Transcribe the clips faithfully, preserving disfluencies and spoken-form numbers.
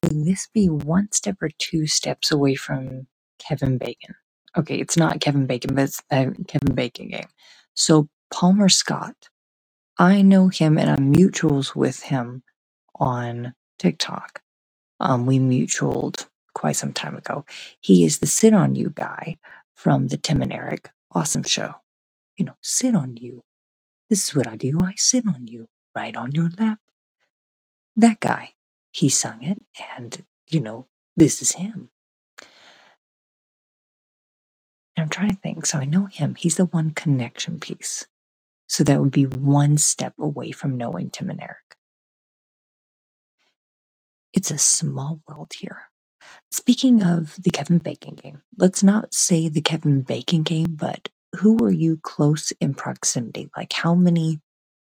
Would this be one step or two steps away from Kevin Bacon? Okay, it's not Kevin Bacon, but it's a Kevin Bacon game. So Palmer Scott, I know him and I'm mutuals with him on TikTok. Um, we mutualed quite some time ago. He is the Sit On You guy from the Tim and Eric Awesome Show. You know, sit on you. This is what I do. I sit on you, right on your lap. That guy, he sung it, and, you know, this is him. And I'm trying to think. So I know him. He's the one connection piece. So that would be one step away from knowing Tim and Eric. It's a small world here. Speaking of the Kevin Bacon game, let's not say the Kevin Bacon game, but who are you close in proximity? Like how many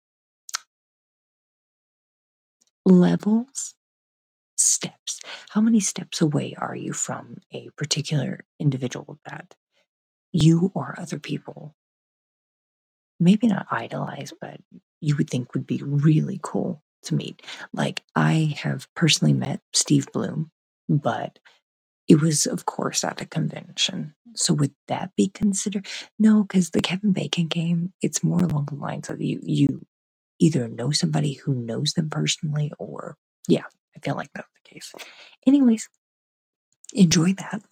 levels, steps? How many steps away are you from a particular individual that you or other people maybe not idolize, but you would think would be really cool to meet? Like I have personally met Steve Bloom, but it was, of course, at a convention. So would that be considered? No, because the Kevin Bacon game, it's more along the lines of you you either know somebody who knows them personally or, yeah, I feel like that's the case. Anyways, enjoy that.